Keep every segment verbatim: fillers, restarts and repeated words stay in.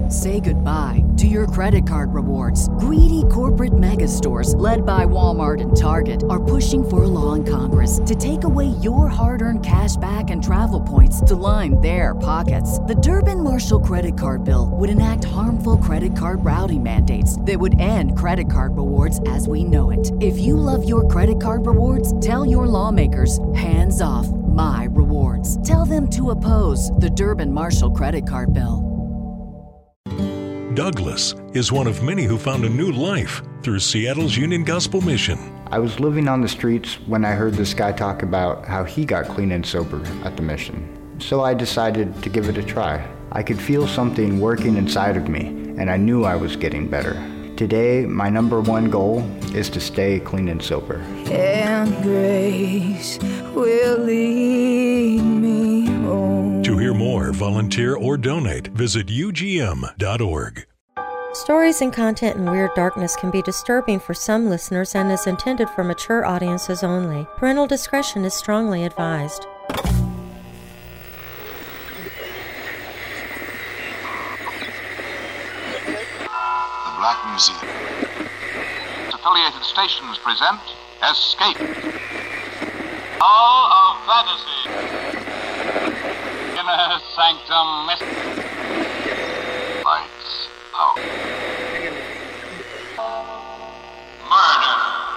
Say goodbye to your credit card rewards. Greedy corporate mega stores, led by Walmart and Target, are pushing for a law in Congress to take away your hard-earned cash back and travel points to line their pockets. The Durbin-Marshall credit card bill would enact harmful credit card routing mandates that would end credit card rewards as we know it. If you love your credit card rewards, tell your lawmakers, hands off my rewards. Tell them to oppose the Durbin-Marshall credit card bill. Douglas is one of many who found a new life through Seattle's Union Gospel Mission. I was living on the streets when I heard this guy talk about how he got clean and sober at the mission. So I decided to give it a try. I could feel something working inside of me, and I knew I was getting better. Today, my number one goal is to stay clean and sober. And grace will lead me home. To hear more, volunteer, or donate, visit U G M dot org. Stories and content in Weird Darkness can be disturbing for some listeners and is intended for mature audiences only. Parental discretion is strongly advised. The Black Museum. Affiliated stations present Escape. All of Fantasy. Inner Sanctum Mystery. Lights out. Murder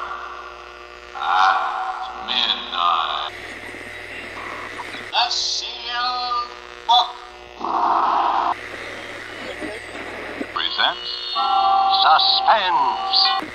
at midnight. The Sealed Book presents Suspense.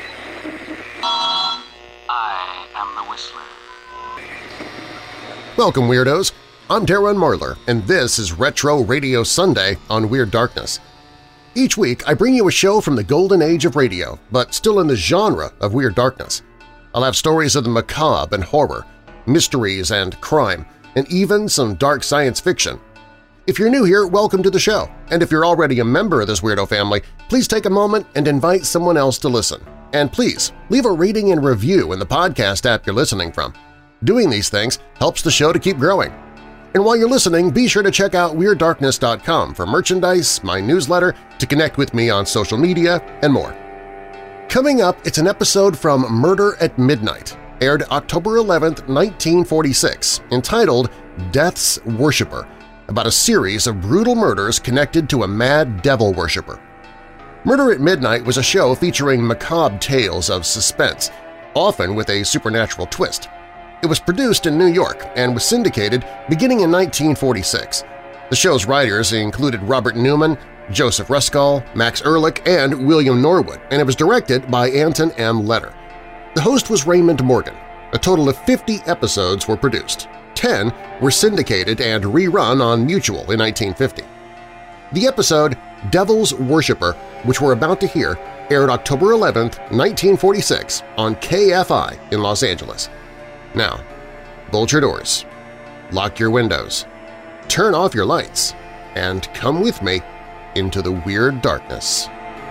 I am the Whistler. Welcome, Weirdos! I'm Darren Marlar, and this is Retro Radio Sunday on Weird Darkness. Each week, I bring you a show from the golden age of radio, but still in the genre of Weird Darkness. I'll have stories of the macabre and horror, mysteries and crime, and even some dark science fiction. If you're new here, welcome to the show, and if you're already a member of this weirdo family, please take a moment and invite someone else to listen. And please, leave a rating and review in the podcast app you're listening from. Doing these things helps the show to keep growing. And while you're listening, be sure to check out Weird Darkness dot com for merchandise, my newsletter, to connect with me on social media, and more. Coming up, it's an episode from Murder at Midnight, aired October eleventh, nineteen forty-six, entitled Death's Worshipper, about a series of brutal murders connected to a mad devil worshipper. Murder at Midnight was a show featuring macabre tales of suspense, often with a supernatural twist. It was produced in New York and was syndicated beginning in nineteen forty-six. The show's writers included Robert Newman, Joseph Ruskall, Max Ehrlich, and William Norwood, and it was directed by Anton M. Letter. The host was Raymond Morgan. A total of fifty episodes were produced. Ten were syndicated and rerun on Mutual in nineteen fifty. The episode Devil's Worshipper, which we're about to hear, aired October eleventh, nineteen forty-six on K F I in Los Angeles. Now, bolt your doors, lock your windows, turn off your lights, and come with me into the Weird Darkness.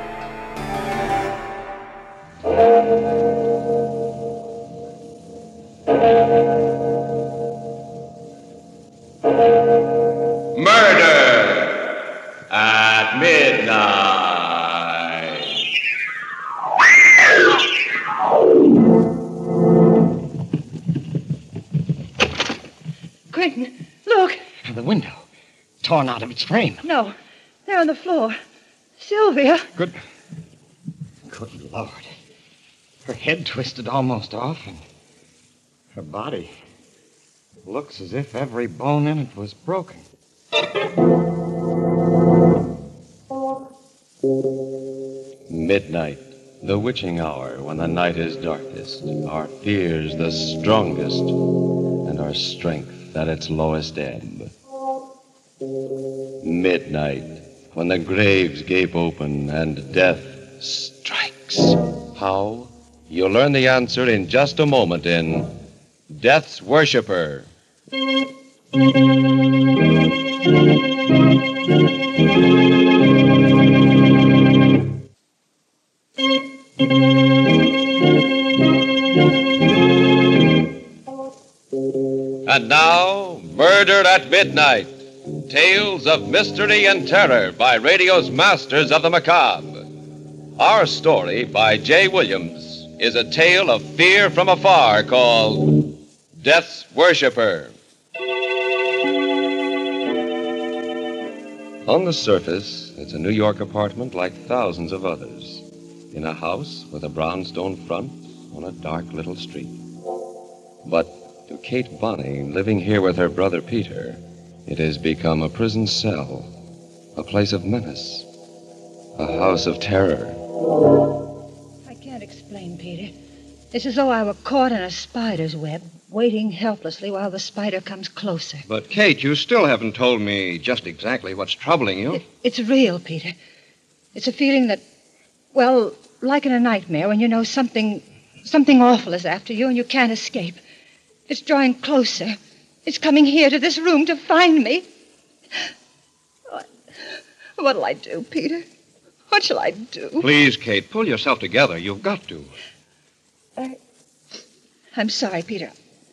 Murder at midnight. Quentin, look! The window, torn out of its frame. No, they're on the floor. Sylvia! Good... Good Lord. Her head twisted almost off, and her body looks as if every bone in it was broken. Midnight, the witching hour when the night is darkest, our fears the strongest, and our strength at its lowest ebb. Midnight, when the graves gape open and death strikes. How? You'll learn the answer in just a moment in Death's Worshipper. And now, Murder at Midnight, Tales of Mystery and Terror by radio's masters of the macabre. Our story by Jay Williams is a tale of fear from afar called Death's Worshipper. On the surface, it's a New York apartment like thousands of others, in a house with a brownstone front on a dark little street. But to Kate Bonney, living here with her brother Peter, it has become a prison cell, a place of menace, a house of terror. I can't explain, Peter. It's as though I were caught in a spider's web, waiting helplessly while the spider comes closer. But, Kate, you still haven't told me just exactly what's troubling you. It, it's real, Peter. It's a feeling that, well, like in a nightmare when you know something, something awful is after you and you can't escape. It's drawing closer. It's coming here to this room to find me. What, what'll I do, Peter? What shall I do? Please, Kate, pull yourself together. You've got to. I, I'm sorry, Peter.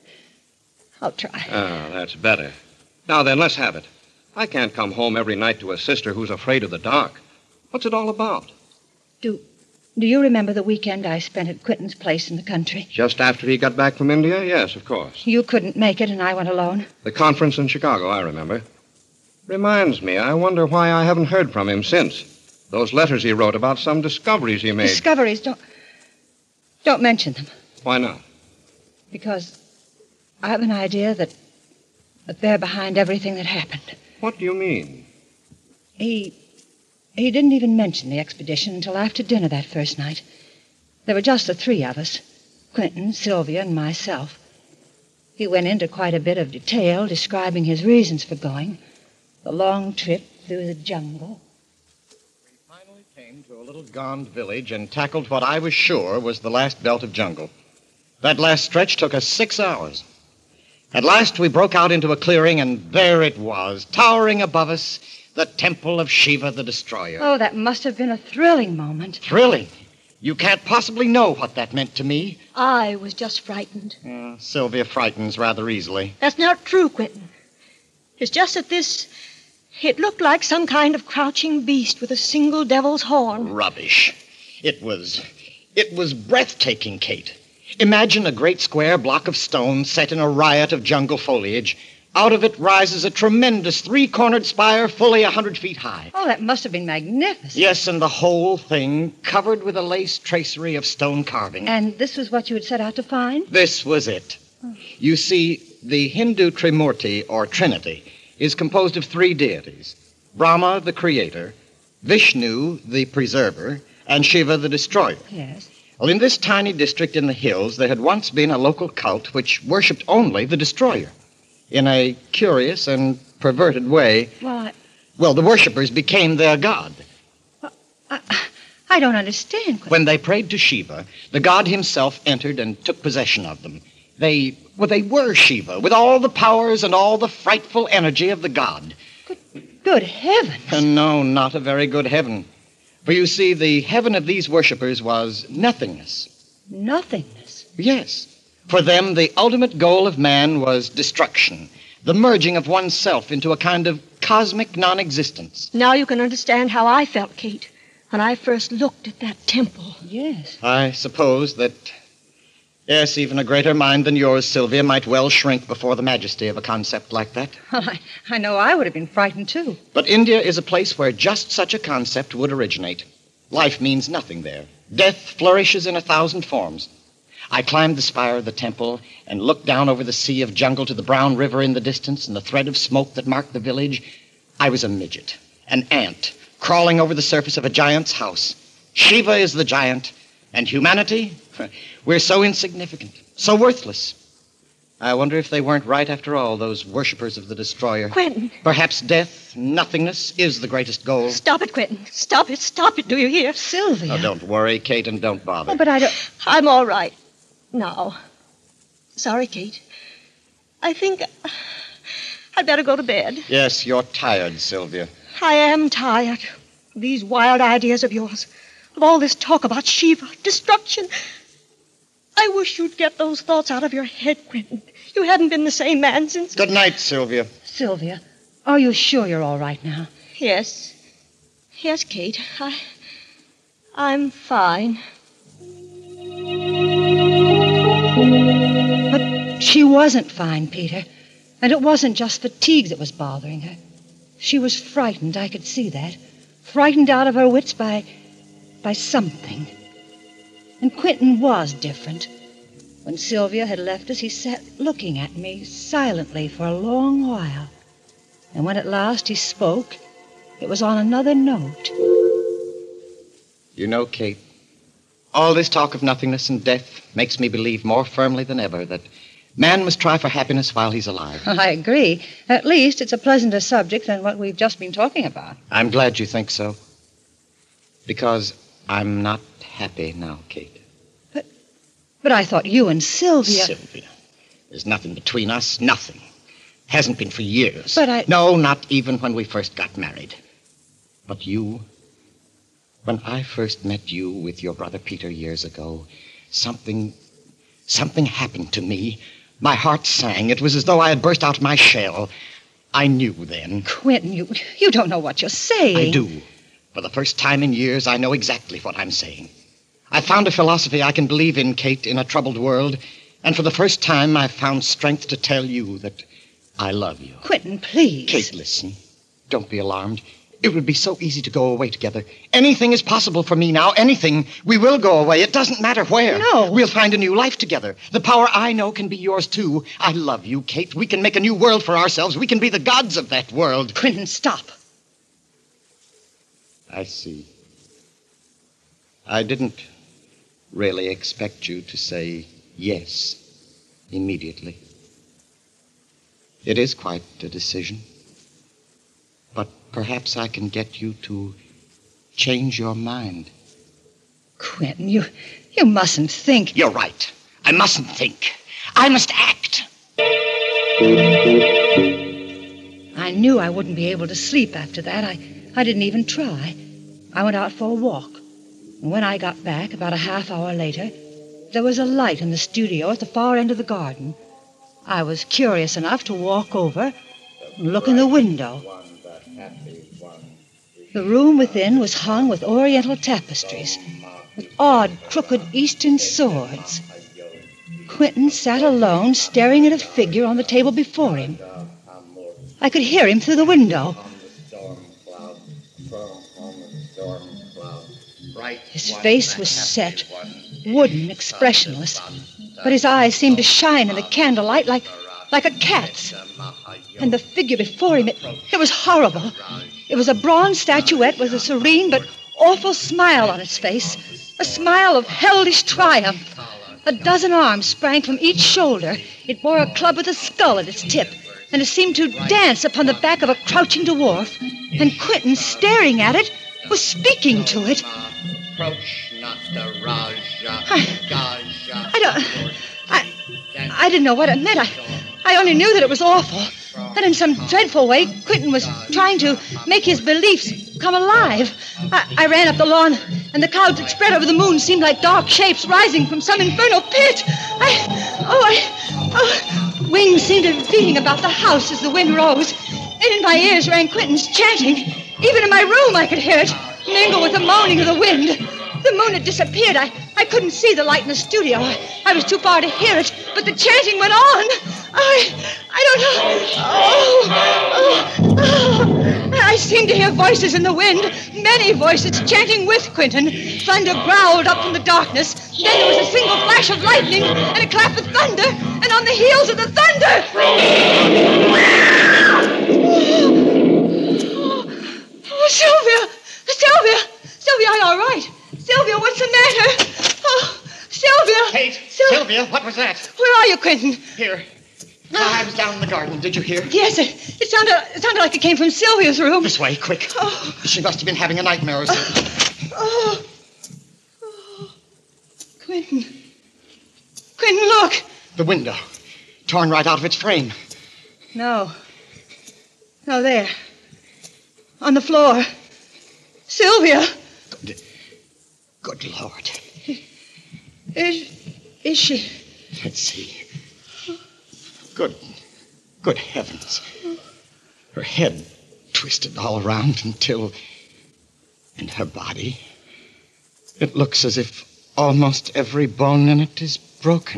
I'll try. Ah, that's better. Now then, let's have it. I can't come home every night to a sister who's afraid of the dark. What's it all about? Do, do you remember the weekend I spent at Quentin's place in the country? Just after he got back from India? Yes, of course. You couldn't make it and I went alone. The conference in Chicago, I remember. Reminds me, I wonder why I haven't heard from him since. Those letters he wrote about some discoveries he made. Discoveries? Don't, don't mention them. Why not? Because I have an idea that, that they're behind everything that happened. What do you mean? He... He didn't even mention the expedition until after dinner that first night. There were just the three of us, Quentin, Sylvia, and myself. He went into quite a bit of detail, describing his reasons for going. The long trip through the jungle. We finally came to a little gond village and tackled what I was sure was the last belt of jungle. That last stretch took us six hours. At last we broke out into a clearing, and there it was, towering above us, the temple of Shiva the Destroyer. Oh, that must have been a thrilling moment. Thrilling? You can't possibly know what that meant to me. I was just frightened. Yeah, Sylvia frightens rather easily. That's not true, Quentin. It's just that this... It looked like some kind of crouching beast with a single devil's horn. Rubbish. It was... It was breathtaking, Kate. Imagine a great square block of stone set in a riot of jungle foliage. Out of it rises a tremendous three-cornered spire fully a hundred feet high. Oh, that must have been magnificent. Yes, and the whole thing covered with a lace tracery of stone carving. And this was what you had set out to find? This was it. Oh. You see, the Hindu Trimurti, or Trinity, is composed of three deities. Brahma, the creator, Vishnu, the preserver, and Shiva, the destroyer. Yes. Well, in this tiny district in the hills, there had once been a local cult which worshipped only the destroyer. In a curious and perverted way, well, I... well, the worshippers became their god. Well, I, I don't understand. When they prayed to Shiva, the god himself entered and took possession of them. They, well, they were Shiva, with all the powers and all the frightful energy of the god. Good, good heavens. Uh, no, not a very good heaven. For you see, the heaven of these worshippers was nothingness. Nothingness? Yes. For them, the ultimate goal of man was destruction, the merging of oneself into a kind of cosmic non-existence. Now you can understand how I felt, Kate, when I first looked at that temple. Yes. I suppose that, yes, even a greater mind than yours, Sylvia, might well shrink before the majesty of a concept like that. Well, I, I know I would have been frightened, too. But India is a place where just such a concept would originate. Life means nothing there. Death flourishes in a thousand forms. I climbed the spire of the temple and looked down over the sea of jungle to the brown river in the distance and the thread of smoke that marked the village. I was a midget, an ant, crawling over the surface of a giant's house. Shiva is the giant, and humanity, we're so insignificant, so worthless. I wonder if they weren't right after all, those worshippers of the destroyer. Quentin. Perhaps death, nothingness, is the greatest goal. Stop it, Quentin. Stop it. Stop it. Do you hear? Sylvia. Now, don't worry, Kate, and don't bother. Oh, but I don't... I'm all right. Now. Sorry, Kate. I think I'd better go to bed. Yes, you're tired, Sylvia. I am tired. These wild ideas of yours. Of all this talk about Shiva, destruction. I wish you'd get those thoughts out of your head, Quentin. You haven't been the same man since... Good night, Sylvia. Sylvia, Are you sure you're all right now? Yes. Yes, Kate. I... I'm fine. But she wasn't fine, Peter. And it wasn't just fatigue that was bothering her. She was frightened, I could see that. Frightened out of her wits by... by something. And Quentin was different. When Sylvia had left us, he sat looking at me silently for a long while. And when at last he spoke, it was on another note. You know, Kate, all this talk of nothingness and death makes me believe more firmly than ever that man must try for happiness while he's alive. I agree. At least it's a pleasanter subject than what we've just been talking about. I'm glad you think so. Because I'm not happy now, Kate. But I thought you and Sylvia... Sylvia. There's nothing between us. Nothing. Hasn't been for years. But I... No, not even when we first got married. But you... When I first met you with your brother Peter years ago, something... Something happened to me. My heart sang. It was as though I had burst out of my shell. I knew then. Quentin, you, you don't know what you're saying. I do. For the first time in years, I know exactly what I'm saying. I found a philosophy I can believe in, Kate, in a troubled world. And for the first time, I've found strength to tell you that I love you. Quentin, please. Kate, listen. Don't be alarmed. It would be so easy to go away together. Anything is possible for me now. Anything. We will go away. It doesn't matter where. No. We'll find a new life together. The power I know can be yours, too. I love you, Kate. We can make a new world for ourselves. We can be the gods of that world. Quentin, stop. I see. I didn't really expect you to say yes immediately. It is quite a decision. But perhaps I can get you to change your mind. Quentin, you, you mustn't think... You're right. I mustn't think. I must act. I knew I wouldn't be able to sleep after that. I, I didn't even try. I went out for a walk. And when I got back, about a half hour later, there was a light in the studio at the far end of the garden. I was curious enough to walk over and look in the window. The room within was hung with oriental tapestries, with odd, crooked Eastern swords. Quentin sat alone, staring at a figure on the table before him. I could hear him through the window. His face was set, wooden, expressionless, but his eyes seemed to shine in the candlelight like, like a cat's. And the figure before him, it, it was horrible. It was a bronze statuette with a serene but awful smile on its face, a smile of hellish triumph. A dozen arms sprang from each shoulder. It bore a club with a skull at its tip, and it seemed to dance upon the back of a crouching dwarf. And Quentin, staring at it, was speaking to it. Approach not the Raja. I, I don't... I, I didn't know what it meant. I, I only knew that it was awful. That in some dreadful way, Quentin was trying to make his beliefs come alive. I, I ran up the lawn, and the clouds that spread over the moon seemed like dark shapes rising from some infernal pit. I... Oh, I... Oh, wings seemed to be beating about the house as the wind rose. And in my ears rang Quentin's chanting. Even in my room I could hear it, mingle with the moaning of the wind. The moon had disappeared. I, I couldn't see the light in the studio. I, I was too far to hear it, but the chanting went on. I... I don't know. Oh, oh, oh. I seemed to hear voices in the wind, many voices chanting with Quentin. Thunder growled up from the darkness. Then there was a single flash of lightning and a clap of thunder, and on the heels of the thunder... Oh, oh, Sylvia! Sylvia! Sylvia, are you all right? Sylvia, what's the matter? Oh, Sylvia! Kate! Syl- Sylvia, what was that? Where are you, Quentin? Here. I was down in the garden. Did you hear? Yes, it, it sounded it sounded like it came from Sylvia's room. This way, quick. Oh. She must have been having a nightmare or something. Oh. Oh. Quentin. Quentin, look. The window. Torn right out of its frame. No. No, there. On the floor. Sylvia. Good, good Lord. Is, is she? Let's see. Good, good heavens. her head twisted all around until... And her body. It looks as if almost every bone in it is broken.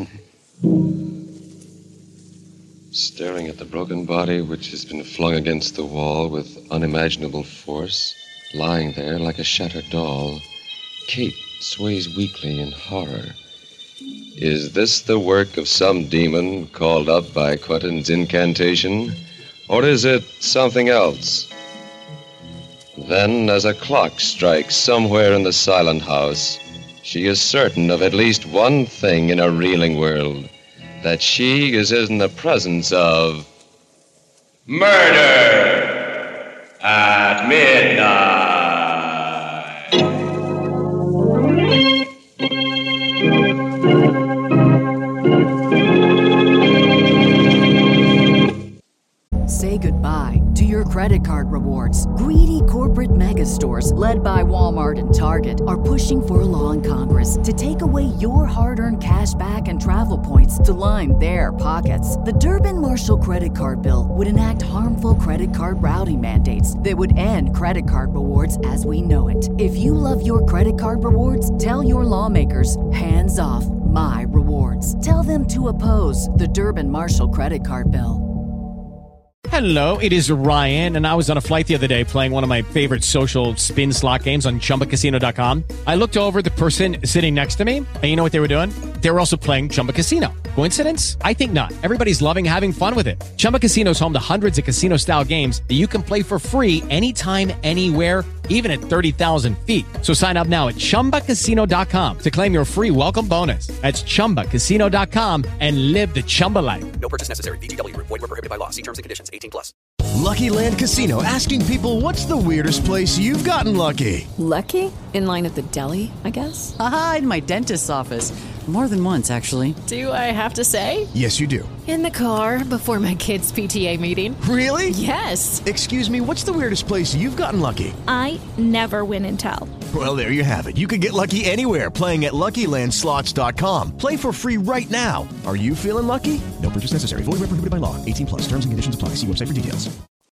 Staring at the broken body, which has been flung against the wall with unimaginable force, lying there like a shattered doll, Kate sways weakly in horror. Is this the work of some demon called up by Quentin's incantation? Or is it something else? Then, as a clock strikes somewhere in the silent house, she is certain of at least one thing in a reeling world, that she is in the presence of... Murder at Midnight! Say goodbye to your credit card rewards. Greedy corporate mega stores, led by Walmart and Target, are pushing for a law in Congress to take away your hard-earned cash back and travel points to line their pockets. The Durbin-Marshall credit card bill would enact harmful credit card routing mandates that would end credit card rewards as we know it. If you love your credit card rewards, tell your lawmakers, hands off my rewards. Tell them to oppose the Durbin-Marshall credit card bill. Hello, it is Ryan, and I was on a flight the other day playing one of my favorite social spin slot games on Chumba Casino dot com. I looked over at the person sitting next to me, and you know what they were doing? They were also playing Chumba Casino. Coincidence? I think not. Everybody's loving having fun with it. Chumba Casino is home to hundreds of casino-style games that you can play for free anytime, anywhere, even at thirty thousand feet. So sign up now at Chumba Casino dot com to claim your free welcome bonus. That's Chumba Casino dot com and live the Chumba life. No purchase necessary. V G W. Void where prohibited by law. See terms and conditions. eighteen plus. Lucky Land Casino, asking people, what's the weirdest place you've gotten lucky? Lucky? In line at the deli, I guess? Aha, in my dentist's office. More than once, actually. Do I have to say? Yes, you do. In the car before my kids' P T A meeting. Really? Yes. Excuse me, what's the weirdest place you've gotten lucky? I never win and tell. Well, there you have it. You can get lucky anywhere, playing at Lucky Land Slots dot com. Play for free right now. Are you feeling lucky? No purchase necessary. Void where prohibited by law. eighteen plus. Terms and conditions apply. See website for details.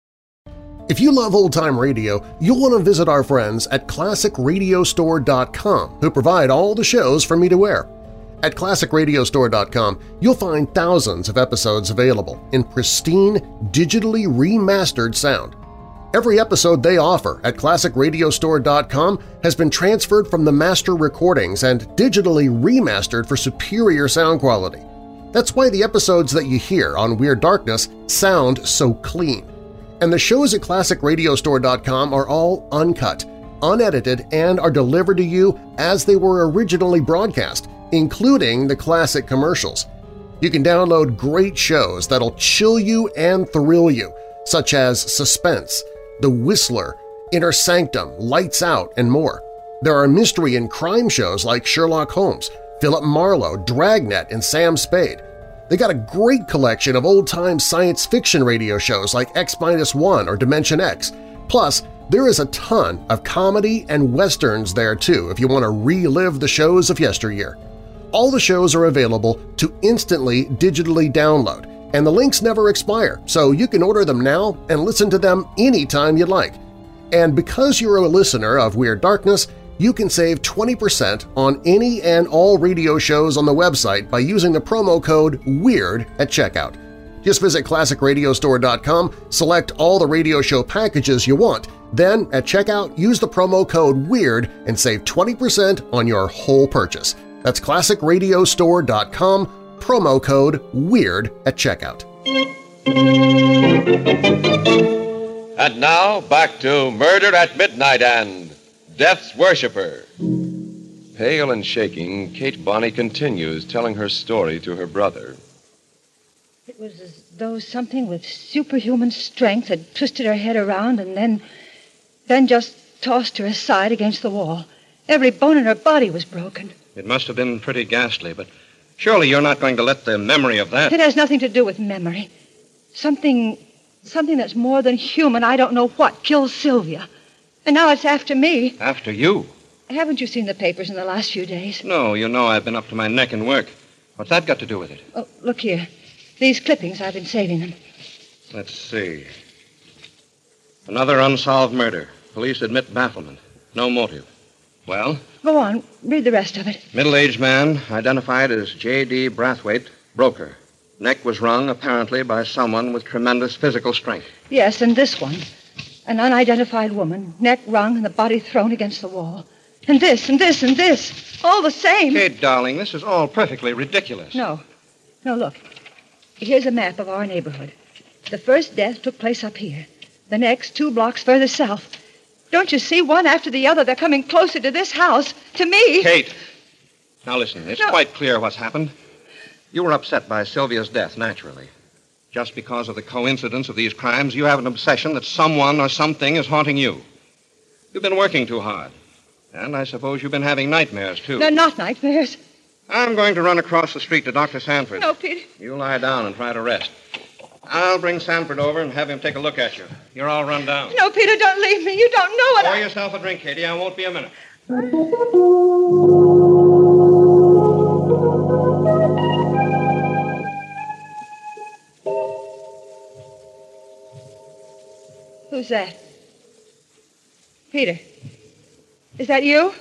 If you love old-time radio, you'll want to visit our friends at classic radio store dot com, who provide all the shows for me to wear. At classic radio store dot com, you'll find thousands of episodes available in pristine, digitally remastered sound. Every episode they offer at classic radio store dot com has been transferred from the master recordings and digitally remastered for superior sound quality. That's why the episodes that you hear on Weird Darkness sound so clean. And the shows at classic radio store dot com are all uncut, unedited, and are delivered to you as they were originally broadcast, including the classic commercials. You can download great shows that'll chill you and thrill you, such as Suspense, The Whistler, Inner Sanctum, Lights Out, and more. There are mystery and crime shows like Sherlock Holmes, Philip Marlowe, Dragnet, and Sam Spade. They got a great collection of old-time science fiction radio shows like X minus one or Dimension X. Plus, there is a ton of comedy and westerns there too if you want to relive the shows of yesteryear. All the shows are available to instantly digitally download, and the links never expire, so you can order them now and listen to them anytime you'd like. And because you're a listener of Weird Darkness, you can save twenty percent on any and all radio shows on the website by using the promo code WEIRD at checkout. Just visit classic radio store dot com, select all the radio show packages you want, then at checkout use the promo code WEIRD and save twenty percent on your whole purchase. That's classic radio store dot com, promo code WEIRD at checkout. And now, back to Murder at Midnight and Death's Worshipper. Pale and shaking, Kate Bonney continues telling her story to her brother. It was as though something with superhuman strength had twisted her head around and then, then just tossed her aside against the wall. Every bone in her body was broken. It must have been pretty ghastly, but surely you're not going to let the memory of that... It has nothing to do with memory. Something, something that's more than human, I don't know what, killed Sylvia. And now it's after me. After you? Haven't you seen the papers in the last few days? No, you know I've been up to my neck in work. What's that got to do with it? Oh, look here. These clippings, I've been saving them. Let's see. Another unsolved murder. Police admit bafflement. No motive. Well? Go on. Read the rest of it. Middle-aged man, identified as J D. Brathwaite, broker. Neck was wrung, apparently, by someone with tremendous physical strength. Yes, and this one. An unidentified woman, neck wrung and the body thrown against the wall. And this, and this, and this. All the same. Kate, darling, this is all perfectly ridiculous. No. No, look. Here's a map of our neighborhood. The first death took place up here. The next, two blocks further south. Don't you see? One after the other, they're coming closer to this house, to me. Kate, now listen, it's No. quite clear what's happened. You were upset by Sylvia's death, naturally. Just because of the coincidence of these crimes, you have an obsession that someone or something is haunting you. You've been working too hard. And I suppose you've been having nightmares, too. They're not nightmares. I'm going to run across the street to Doctor Sanford. No, Peter. You lie down and try to rest. I'll bring Sanford over and have him take a look at you. You're all run down. No, Peter, don't leave me. You don't know what Pour I... yourself a drink, Katie. I won't be a minute. Who's that? Peter. Is that you?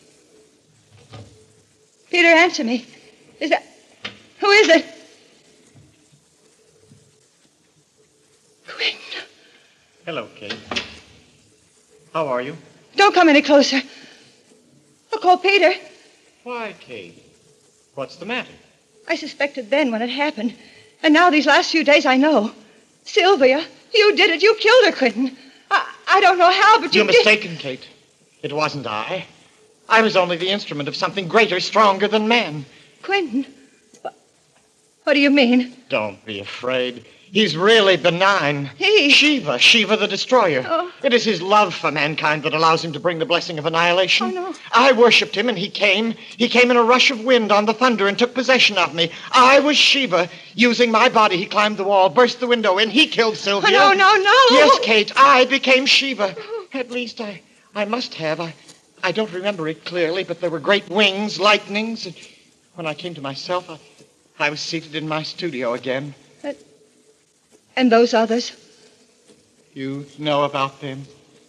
Peter, answer me. Is that... Who is it? Quinn. Hello, Kate. How are you? Don't come any closer. I'll call Peter. Why, Kate? What's the matter? I suspected then when it happened. And now these last few days I know. Sylvia, you did it. You killed her, Quentin. I, I don't know how, but you You're did... mistaken, Kate. It wasn't I. I was only the instrument of something greater, stronger than man. Quentin? What do you mean? Don't be afraid. He's really benign. He? Shiva, Shiva the Destroyer. Oh. It is his love for mankind that allows him to bring the blessing of annihilation. Oh, no. I worshipped him, and he came. He came in a rush of wind on the thunder and took possession of me. I was Shiva. Using my body, he climbed the wall, burst the window in. He killed Sylvia. Oh, no, no, no. Yes, Kate, I became Shiva. At least I, I must have. I, I don't remember it clearly, but there were great wings, lightnings. And when I came to myself, I, I was seated in my studio again. And those others? You know about them?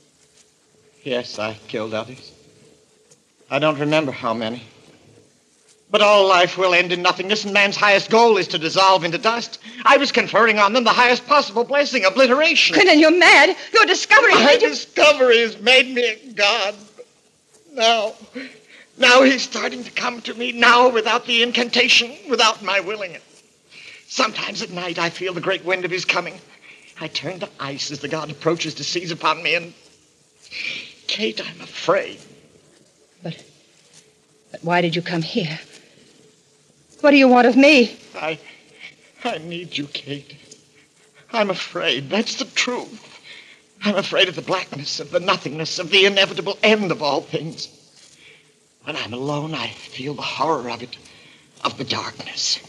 Yes, I killed others. I don't remember how many. But all life will end in nothingness, and man's highest goal is to dissolve into dust. I was conferring on them the highest possible blessing, obliteration. Quentin, you're mad. Your discovery My made you... discovery has made me a god. Now, now he's starting to come to me, now without the incantation, without my willing it. Sometimes at night I feel the great wind of his coming. I turn to ice as the god approaches to seize upon me, and... Kate, I'm afraid. But, but why did you come here? What do you want of me? I... I need you, Kate. I'm afraid. That's the truth. I'm afraid of the blackness, of the nothingness, of the inevitable end of all things. When I'm alone, I feel the horror of it, of the darkness.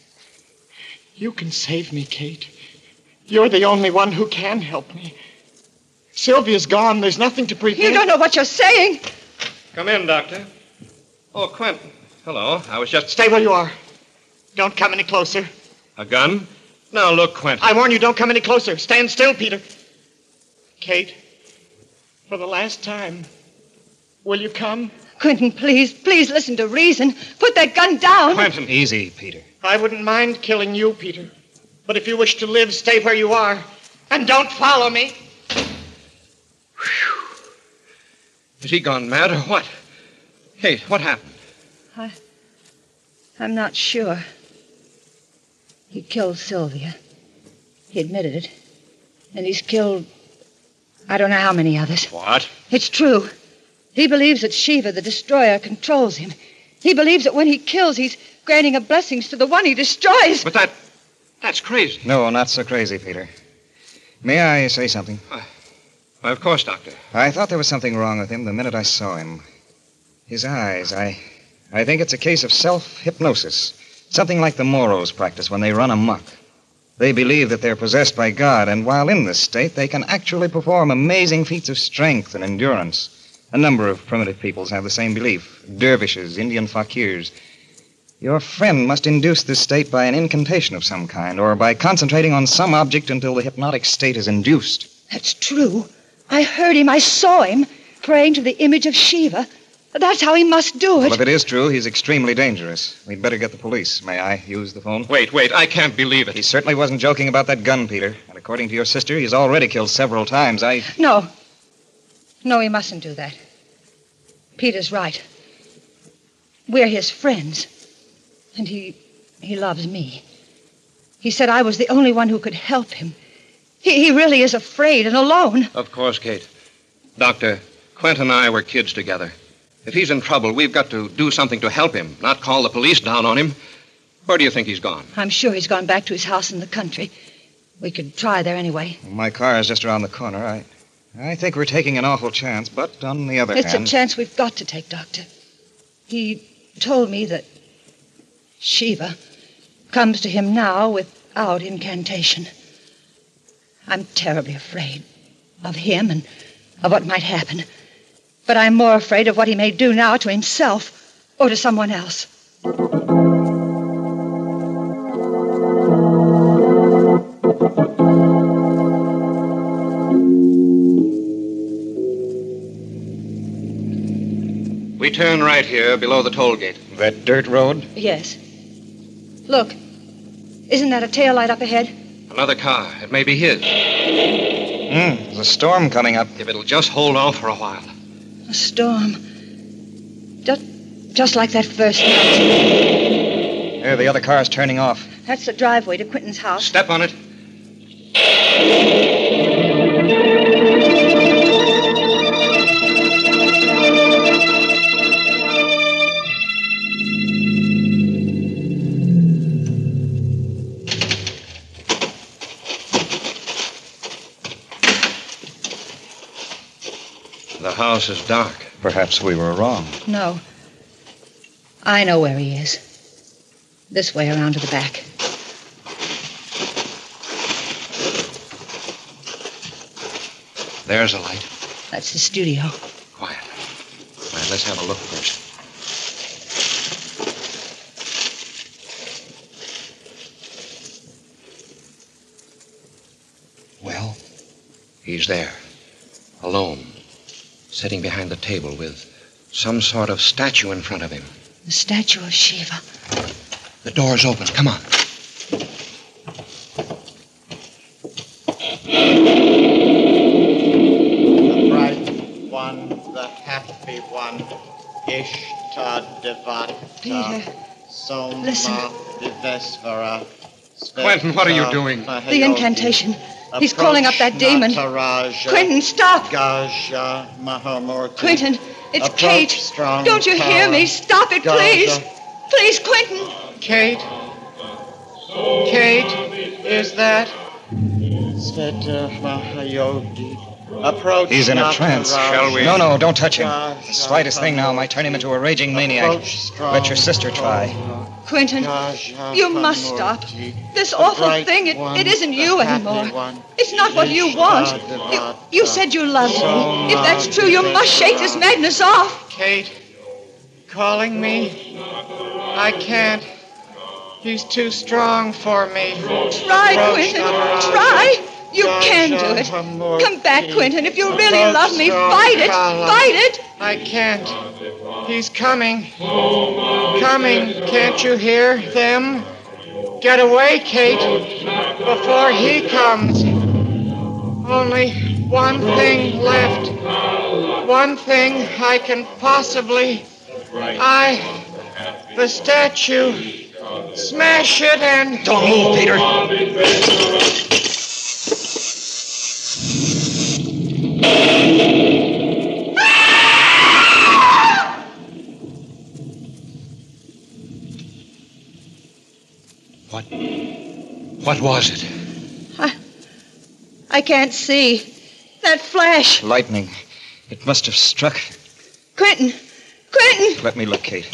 You can save me, Kate. You're the only one who can help me. Sylvia's gone. There's nothing to prevent... You don't know what you're saying. Come in, Doctor. Oh, Quentin. Hello. I was just... Stay where you are. Don't come any closer. A gun? Now, look, Quentin. I warn you, don't come any closer. Stand still, Peter. Kate, for the last time, will you come? Quentin, please, please listen to reason. Put that gun down. Quentin. Easy, Peter. I wouldn't mind killing you, Peter. But if you wish to live, stay where you are. And don't follow me. Whew. Has he gone mad or what? Kate, what happened? I... I'm not sure. He killed Sylvia. He admitted it. And he's killed... I don't know how many others. What? It's true. He believes that Shiva, the Destroyer, controls him. He believes that when he kills, he's granting a blessings to the one he destroys. But that... that's crazy. No, not so crazy, Peter. May I say something? Uh, well, of course, Doctor. I thought there was something wrong with him the minute I saw him. His eyes, I... I think it's a case of self-hypnosis. Something like the Moros practice when they run amok. They believe that they're possessed by God, and while in this state, they can actually perform amazing feats of strength and endurance. A number of primitive peoples have the same belief. Dervishes, Indian fakirs. Your friend must induce this state by an incantation of some kind, or by concentrating on some object until the hypnotic state is induced. That's true. I heard him. I saw him praying to the image of Shiva. That's how he must do it. Well, if it is true, he's extremely dangerous. We'd better get the police. May I use the phone? Wait, wait. I can't believe it. He certainly wasn't joking about that gun, Peter. And according to your sister, he's already killed several times. I... No. No, he mustn't do that. Peter's right. We're his friends. And he... he loves me. He said I was the only one who could help him. He, he really is afraid and alone. Of course, Kate. Doctor, Quint and I were kids together. If he's in trouble, we've got to do something to help him, not call the police down on him. Where do you think he's gone? I'm sure he's gone back to his house in the country. We could try there anyway. My car is just around the corner. I I think we're taking an awful chance, but on the other It's hand... a chance we've got to take, Doctor. He told me that Shiva comes to him now without incantation. I'm terribly afraid of him and of what might happen. But I'm more afraid of what he may do now to himself or to someone else. We turn right here below the toll gate. That dirt road? Yes. Look. Isn't that a tail light up ahead? Another car. It may be his. Hmm, there's a storm coming up. If it'll just hold off for a while. A storm. Just, just like that first night. There, the other car's turning off. That's the driveway to Quentin's house. Step on it. The house is dark. Perhaps we were wrong. No. I know where he is. This way around to the back. There's a light. That's the studio. Quiet. All right, let's have a look first. Well, he's there. Alone. Sitting behind the table with some sort of statue in front of him. The statue of Shiva. The door's open. Come on. The bright one, the happy one, Ishtar Devata. Peter, Soma listen. Vivesvara. Quentin, what are you doing? The incantation. He's calling up that demon. Quentin, stop! Gaja Mahamurti. Quentin, it's Approach Kate. strong Don't you hear power. me? Stop it, please. Gaja. Please, Quentin. Kate? Kate, is that? Sveta Mahayodi. Approach. He's in a trance. Shall we? No, no, don't touch him. The slightest thing now might turn him into a raging maniac. Let your sister try. Quentin, you must stop. This awful thing, it, it isn't you anymore. It's not what you want. You, you said you loved me. If that's true, you must shake this madness off. Kate, calling me? I can't. He's too strong for me. Try, Quentin. Try. You can do it. Come back, Quentin. If you really love me, fight it. Fight it. I can't. He's coming. Coming. Can't you hear them? Get away, Kate, before he comes. Only one thing left. One thing I can possibly... I... The statue. Smash it and... Don't move, Peter. What? What was it? I, I can't see. That flash. Lightning. It must have struck. Quentin! Quentin! Let me look, Kate.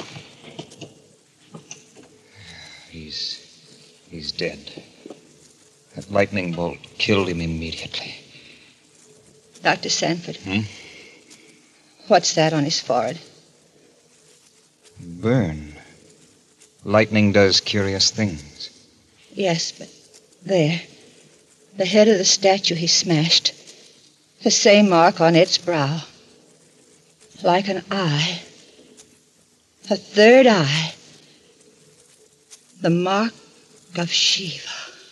He's... he's dead. That lightning bolt killed him immediately. Doctor Sanford. Hmm? What's that on his forehead? Burn. Lightning does curious things. Yes, but there. The head of the statue he smashed. The same mark on its brow. Like an eye. A third eye. The mark of Shiva.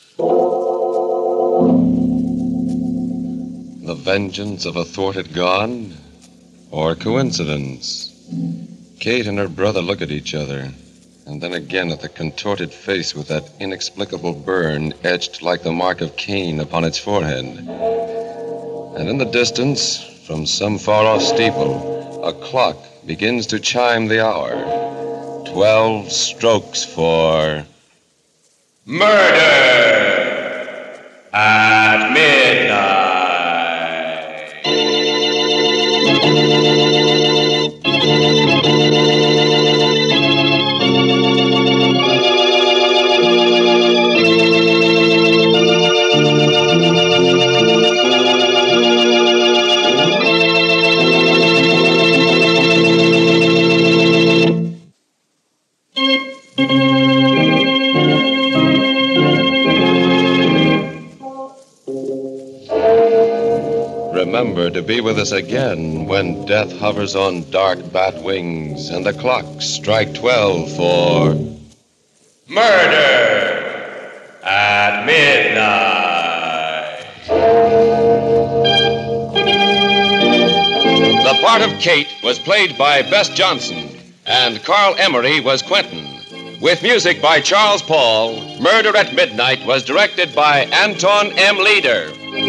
The vengeance of a thwarted god? Or coincidence? Kate and her brother look at each other, and then again at the contorted face with that inexplicable burn etched like the mark of Cain upon its forehead. And in the distance, from some far-off steeple, a clock begins to chime the hour. Twelve strokes for... Murder at midnight. Remember to be with us again when death hovers on dark bat wings and the clocks strike twelve for Murder at Midnight. The part of Kate was played by Bess Johnson, and Carl Emery was Quentin. With music by Charles Paul, Murder at Midnight was directed by Anton M. Leader.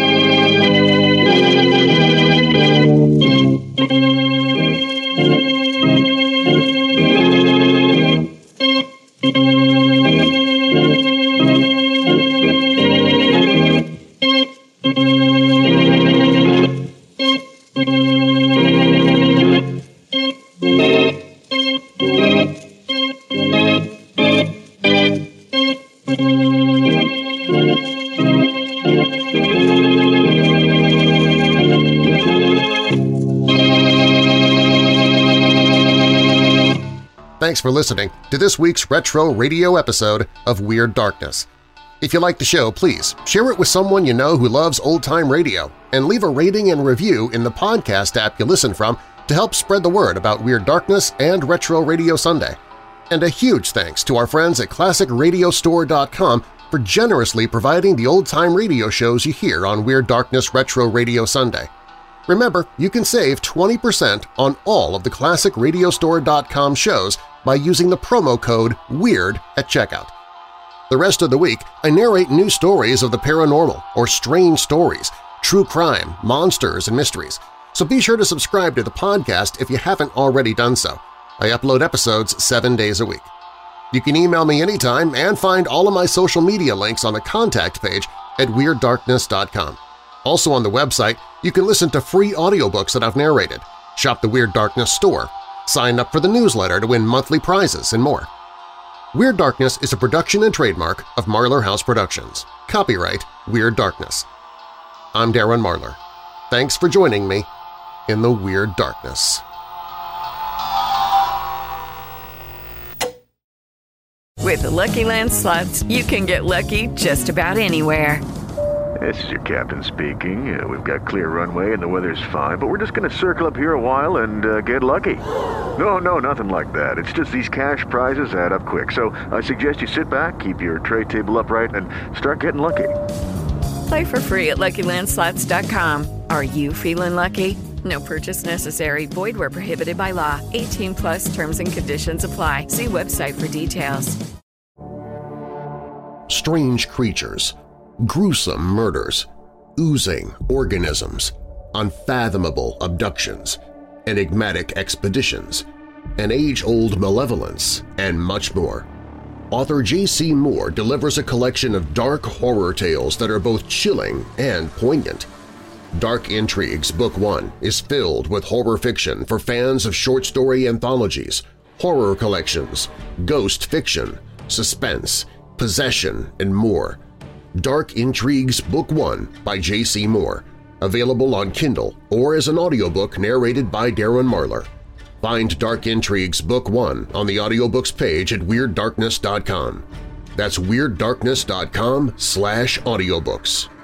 Thanks for listening to this week's Retro Radio episode of Weird Darkness. If you like the show, please share it with someone you know who loves old-time radio and leave a rating and review in the podcast app you listen from to help spread the word about Weird Darkness and Retro Radio Sunday. And a huge thanks to our friends at classic radio store dot com for generously providing the old-time radio shows you hear on Weird Darkness Retro Radio Sunday. Remember, you can save twenty percent on all of the classic radio store dot com shows by using the promo code WEIRD at checkout. The rest of the week, I narrate new stories of the paranormal or strange stories, true crime, monsters, and mysteries, so be sure to subscribe to the podcast if you haven't already done so. I upload episodes seven days a week. You can email me anytime and find all of my social media links on the contact page at weird darkness dot com. Also on the website, you can listen to free audiobooks that I've narrated, shop the Weird Darkness store, sign up for the newsletter to win monthly prizes, and more. Weird Darkness is a production and trademark of Marlar House Productions. Copyright Weird Darkness. I'm Darren Marlar. Thanks for joining me in the Weird Darkness. With the Lucky Land Slots, you can get lucky just about anywhere. This is your captain speaking. Uh, we've got clear runway and the weather's fine, but we're just going to circle up here a while and uh, get lucky. No, no, nothing like that. It's just these cash prizes add up quick. So I suggest you sit back, keep your tray table upright, and start getting lucky. Play for free at lucky land slots dot com. Are you feeling lucky? No purchase necessary. Void where prohibited by law. eighteen plus terms and conditions apply. See website for details. Strange creatures, gruesome murders, oozing organisms, unfathomable abductions, enigmatic expeditions, an age-old malevolence, and much more. Author J C Moore delivers a collection of dark horror tales that are both chilling and poignant. Dark Intrigues Book One is filled with horror fiction for fans of short story anthologies, horror collections, ghost fiction, suspense, possession, and more. Dark Intrigues Book One by J C Moore, available on Kindle or as an audiobook narrated by Darren Marlar. Find Dark Intrigues Book One on the audiobooks page at weird darkness dot com. That's weird darkness dot com slash audiobooks.